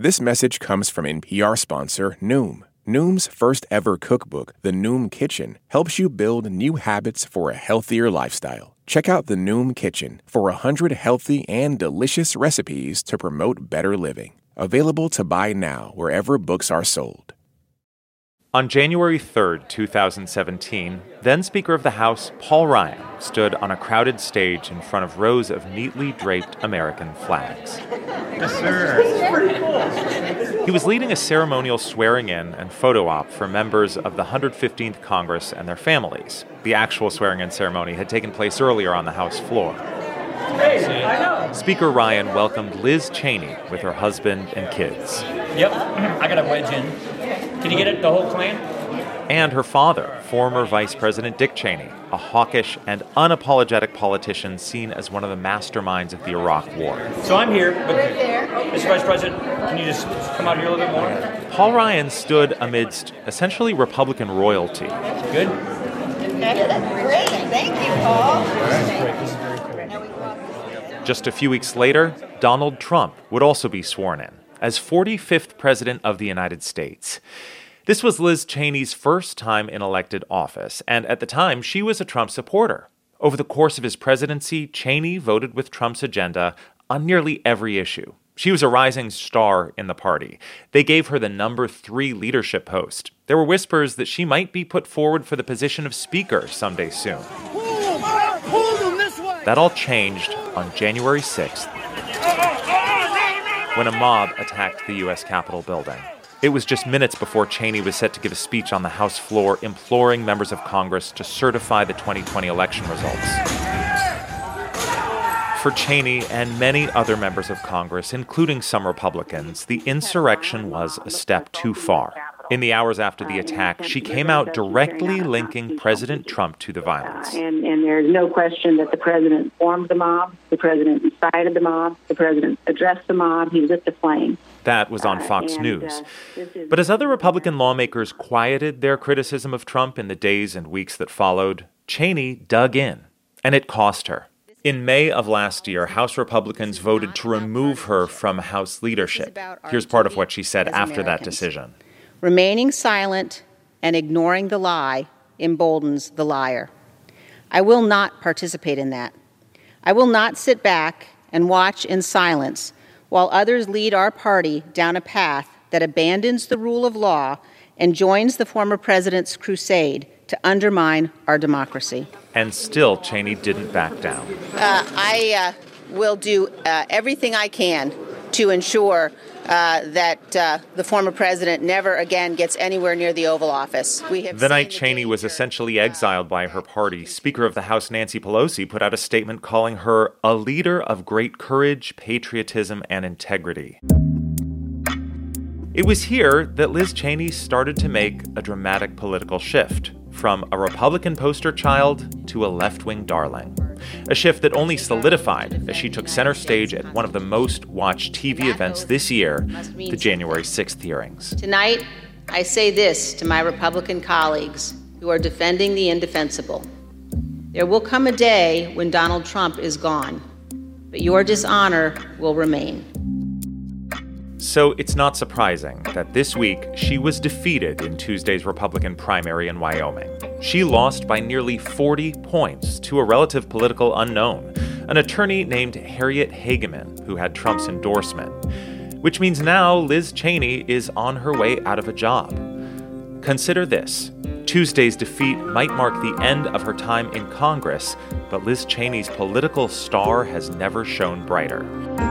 This message comes from NPR sponsor Noom. Noom's first ever cookbook, The Noom Kitchen, helps you build new habits for a healthier lifestyle. Check out The Noom Kitchen for 100 healthy and delicious recipes to promote better living. Available to buy now wherever books are sold. On January 3rd, 2017, then Speaker of the House Paul Ryan stood on a crowded stage in front of rows of neatly draped American flags. Yes, sir. He was leading a ceremonial swearing-in and photo op for members of the 115th Congress and their families. The actual swearing-in ceremony had taken place earlier on the House floor. Speaker Ryan welcomed Liz Cheney with her husband and kids. Yep, I got a wedge in. Can you get it, the whole clan? And her father, former Vice President Dick Cheney, a hawkish and unapologetic politician seen as one of the masterminds of the Iraq War. So I'm here, but Mr. Vice President, can you just come out here a little bit more? Paul Ryan stood amidst essentially Republican royalty. Good? That's great. Thank you, Paul. This is very cool. Just a few weeks later, Donald Trump would also be sworn in as 45th President of the United States. This was Liz Cheney's first time in elected office, and at the time, she was a Trump supporter. Over the course of his presidency, Cheney voted with Trump's agenda on nearly every issue. She was a rising star in the party. They gave her the number 3 leadership post. There were whispers that she might be put forward for the position of Speaker someday soon. That all changed on January 6th, when a mob attacked the U.S. Capitol building. It was just minutes before Cheney was set to give a speech on the House floor imploring members of Congress to certify the 2020 election results. For Cheney and many other members of Congress, including some Republicans, the insurrection was a step too far. In the hours after the attack, she came out directly linking President Trump to the violence. And there's no question that the president formed the mob, the president incited the mob, the president addressed the mob, he lit the flame. That was on Fox News. But as other Republican lawmakers quieted their criticism of Trump in the days and weeks that followed, Cheney dug in, and it cost her. In May of last year, House Republicans voted to remove her from House leadership. Here's part of what she said after that decision. Remaining silent and ignoring the lie emboldens the liar. I will not participate in that. I will not sit back and watch in silence while others lead our party down a path that abandons the rule of law and joins the former president's crusade to undermine our democracy. And still, Cheney didn't back down. I will do everything I can to ensure that the former president never again gets anywhere near the Oval Office. The night Cheney was essentially exiled by her party, Speaker of the House Nancy Pelosi put out a statement calling her a leader of great courage, patriotism, and integrity. It was here that Liz Cheney started to make a dramatic political shift, from a Republican poster child to a left-wing darling. A shift that only solidified as she took center stage at one of the most watched TV events this year, the January 6th hearings. Tonight, I say this to my Republican colleagues who are defending the indefensible. There will come a day when Donald Trump is gone, but your dishonor will remain. So it's not surprising that this week she was defeated in Tuesday's Republican primary in Wyoming. She lost by nearly 40 points to a relative political unknown, an attorney named Harriet Hageman, who had Trump's endorsement. Which means now Liz Cheney is on her way out of a job. Consider this. Tuesday's defeat might mark the end of her time in Congress, but Liz Cheney's political star has never shone brighter.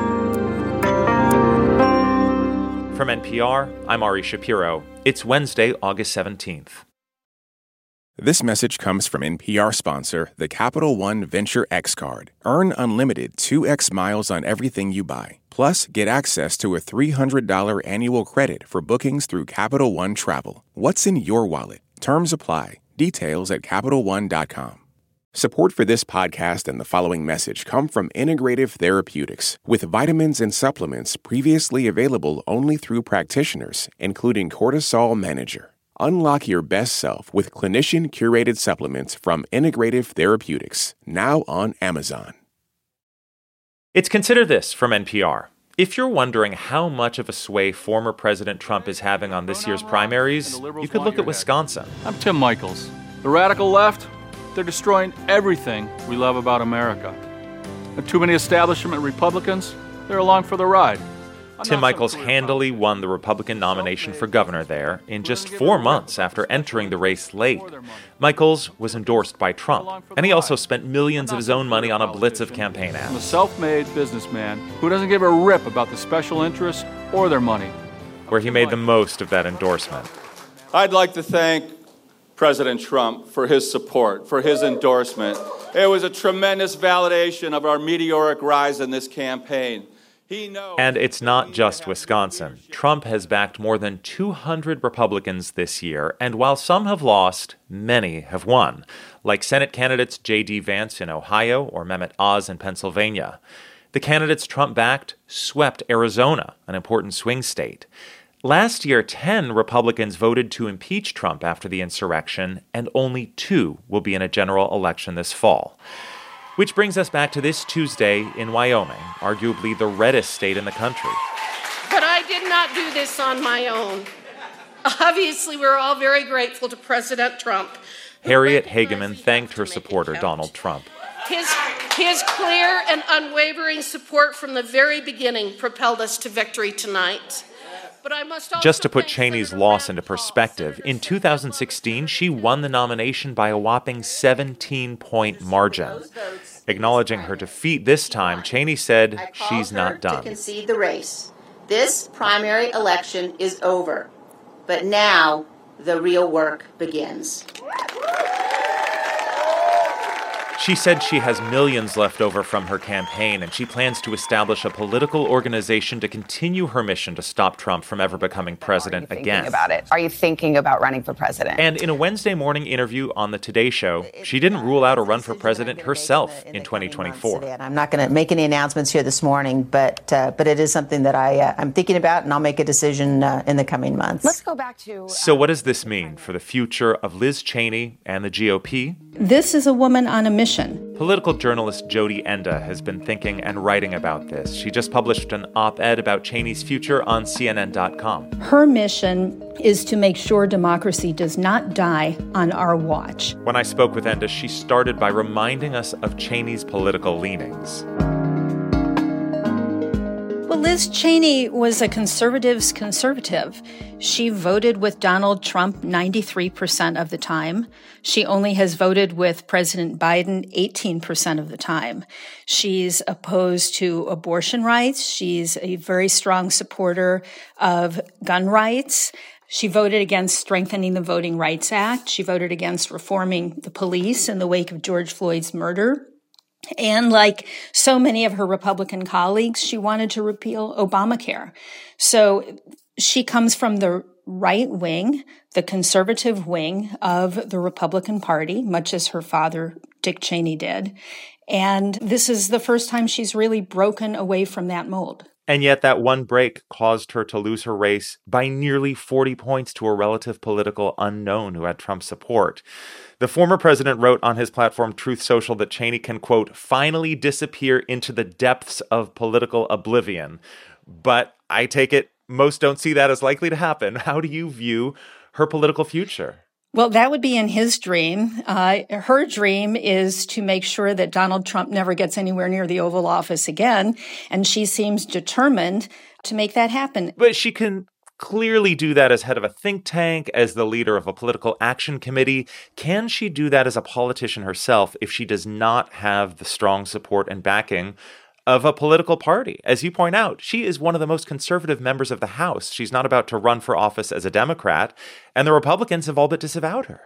From NPR, I'm Ari Shapiro. It's Wednesday, August 17th. This message comes from NPR sponsor, the Capital One Venture X Card. Earn unlimited 2x miles on everything you buy. Plus, get access to a $300 annual credit for bookings through Capital One Travel. What's in your wallet? Terms apply. Details at CapitalOne.com. Support for this podcast and the following message come from Integrative Therapeutics, with vitamins and supplements previously available only through practitioners, including Cortisol Manager. Unlock your best self with clinician-curated supplements from Integrative Therapeutics, now on Amazon. It's Consider This from NPR. If you're wondering how much of a sway former President Trump is having on this year's primaries, you could look at Wisconsin. I'm Tim Michaels. The radical left, they're destroying everything we love about America. And too many establishment Republicans, they're along for the ride. Tim Michaels handily won the Republican nomination for governor there in just 4 months after entering the race late. Michaels was endorsed by Trump, and he also spent millions of his own money on a blitz of campaign ads. I'm a self-made businessman who doesn't give a rip about the special interests or their money. Where he made the most of that endorsement. I'd like to thank President Trump for his support, for his endorsement. It was a tremendous validation of our meteoric rise in this campaign. And it's not just Wisconsin. Trump has backed more than 200 Republicans this year, and while some have lost, many have won, like Senate candidates J.D. Vance in Ohio or Mehmet Oz in Pennsylvania. The candidates Trump backed swept Arizona, an important swing state. Last year, 10 Republicans voted to impeach Trump after the insurrection, and only 2 will be in a general election this fall. Which brings us back to this Tuesday in Wyoming, arguably the reddest state in the country. But I did not do this on my own. Obviously, we're all very grateful to President Trump. Harriet Hageman thanked her supporter, Donald Trump. His clear and unwavering support from the very beginning propelled us to victory tonight. But I must also Just to put Cheney's loss into perspective, in 2016, she won the nomination by a whopping 17-point margin. Acknowledging her defeat this time, Cheney said she's not done. To concede the race. This primary election is over, but now the real work begins. She said she has millions left over from her campaign, and she plans to establish a political organization to continue her mission to stop Trump from ever becoming president again. Are you thinking about running for president? And in a Wednesday morning interview on the Today Show, she didn't rule out a run for president herself in 2024. I'm not going to make any announcements here this morning, but it is something that I'm thinking about, and I'll make a decision in the coming months. Let's go back to... So what does this mean for the future of Liz Cheney and the GOP? This is a woman on a mission. Political journalist Jody Enda has been thinking and writing about this. She just published an op-ed about Cheney's future on CNN.com. Her mission is to make sure democracy does not die on our watch. When I spoke with Enda, she started by reminding us of Cheney's political leanings. Well, Liz Cheney was a conservative's conservative. She voted with Donald Trump 93% of the time. She only has voted with President Biden 18% of the time. She's opposed to abortion rights. She's a very strong supporter of gun rights. She voted against strengthening the Voting Rights Act. She voted against reforming the police in the wake of George Floyd's murder. And like so many of her Republican colleagues, she wanted to repeal Obamacare. So she comes from the right wing, the conservative wing of the Republican Party, much as her father, Dick Cheney, did. And this is the first time she's really broken away from that mold. And yet that one break caused her to lose her race by nearly 40 points to a relative political unknown who had Trump's support. The former president wrote on his platform Truth Social that Cheney can, quote, finally disappear into the depths of political oblivion. But I take it most don't see that as likely to happen. How do you view her political future? Well, that would be in his dream. Her dream is to make sure that Donald Trump never gets anywhere near the Oval Office again. And she seems determined to make that happen. But she can clearly do that as head of a think tank, as the leader of a political action committee. Can she do that as a politician herself if she does not have the strong support and backing of a political party? As you point out, she is one of the most conservative members of the House. She's not about to run for office as a Democrat, and the Republicans have all but disavowed her.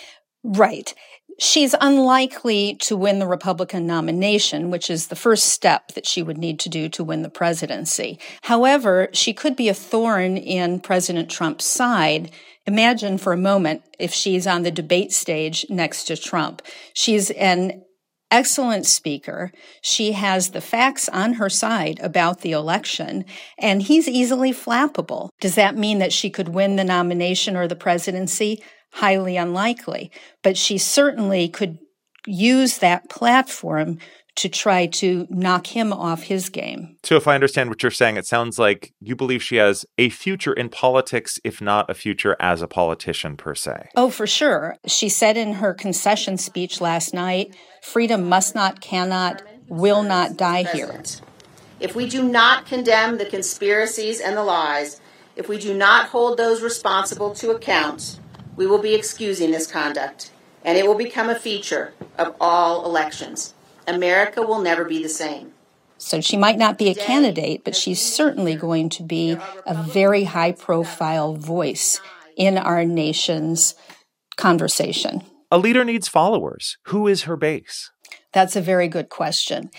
Right. She's unlikely to win the Republican nomination, which is the first step that she would need to do to win the presidency. However, she could be a thorn in President Trump's side. Imagine for a moment if she's on the debate stage next to Trump. She's an excellent speaker. She has the facts on her side about the election, and he's easily flappable. Does that mean that she could win the nomination or the presidency? Highly unlikely. But she certainly could use that platform to try to knock him off his game. So if I understand what you're saying, it sounds like you believe she has a future in politics, if not a future as a politician per se. Oh, for sure. She said in her concession speech last night, freedom must not, cannot, will not die here. If we do not condemn the conspiracies and the lies, if we do not hold those responsible to account, we will be excusing this conduct, and it will become a feature of all elections. America will never be the same. So she might not be a candidate, but she's certainly going to be a very high-profile voice in our nation's conversation. A leader needs followers. Who is her base? That's a very good question.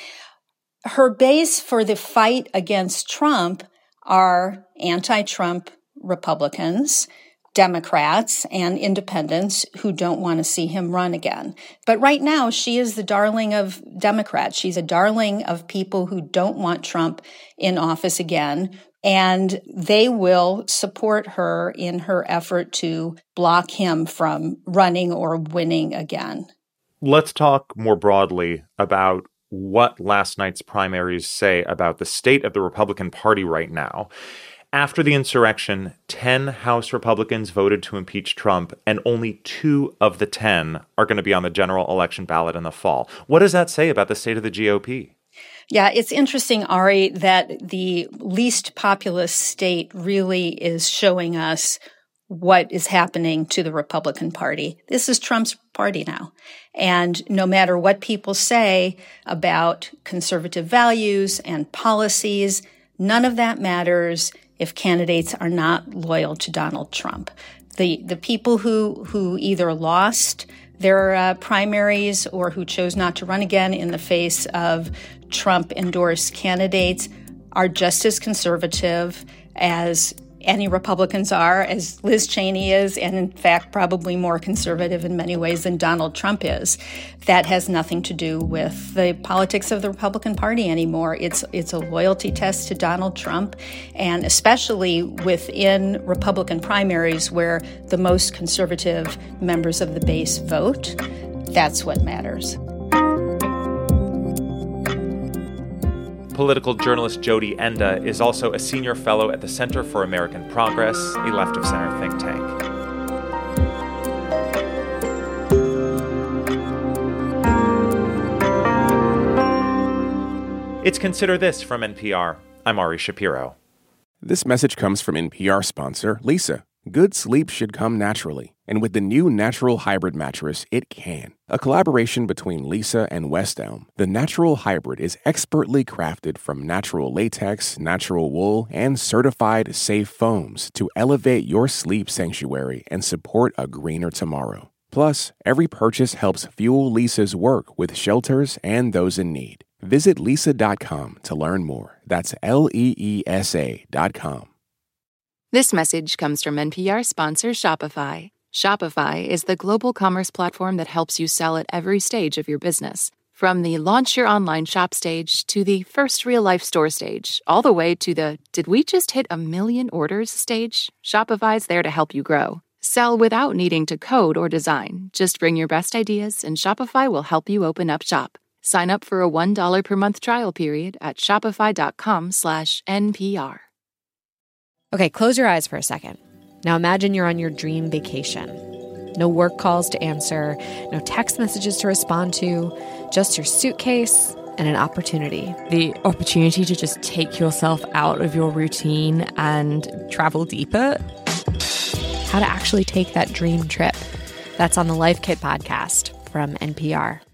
Her base for the fight against Trump are anti-Trump Republicans, Democrats, and independents who don't want to see him run again. But right now, she is the darling of Democrats. She's a darling of people who don't want Trump in office again, and they will support her in her effort to block him from running or winning again. Let's talk more broadly about what last night's primaries say about the state of the Republican Party right now. After the insurrection, 10 House Republicans voted to impeach Trump, and only 2 of the 10 are going to be on the general election ballot in the fall. What does that say about the state of the GOP? Yeah, it's interesting, Ari, that the least populous state really is showing us what is happening to the Republican Party. This is Trump's party now. And no matter what people say about conservative values and policies, none of that matters if candidates are not loyal to Donald Trump. The people who either lost their primaries or who chose not to run again in the face of Trump-endorsed candidates are just as conservative as any Republicans are, as Liz Cheney is, and in fact probably more conservative in many ways than Donald Trump is. That has nothing to do with the politics of the Republican Party anymore. It's a loyalty test to Donald Trump, and especially within Republican primaries where the most conservative members of the base vote, that's what matters. Political journalist Jody Enda is also a senior fellow at the Center for American Progress, a left-of-center think tank. It's Consider This from NPR. I'm Ari Shapiro. This message comes from NPR sponsor Leesa. Good sleep should come naturally, and with the new Natural Hybrid mattress, it can. A collaboration between Leesa and West Elm, the Natural Hybrid is expertly crafted from natural latex, natural wool, and certified safe foams to elevate your sleep sanctuary and support a greener tomorrow. Plus, every purchase helps fuel Leesa's work with shelters and those in need. Visit Leesa.com to learn more. That's LEESA.com. This message comes from NPR sponsor Shopify. Shopify is the global commerce platform that helps you sell at every stage of your business. From the launch your online shop stage to the first real-life store stage, all the way to the did we just hit 1 million orders stage, Shopify's there to help you grow. Sell without needing to code or design. Just bring your best ideas and Shopify will help you open up shop. Sign up for a $1 per month trial period at shopify.com/NPR. Okay, close your eyes for a second. Now imagine you're on your dream vacation. No work calls to answer, no text messages to respond to, just your suitcase and an opportunity. The opportunity to just take yourself out of your routine and travel deeper. How to actually take that dream trip. That's on the Life Kit podcast from NPR.